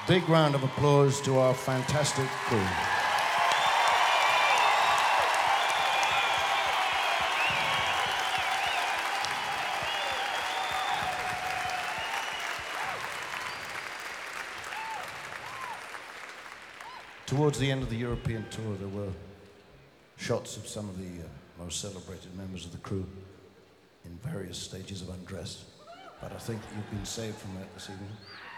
Big round of applause to our fantastic crew. Towards the end of the European tour, there were shots of some of the most celebrated members of the crew in various stages of undress. But I think you've been saved from that this evening.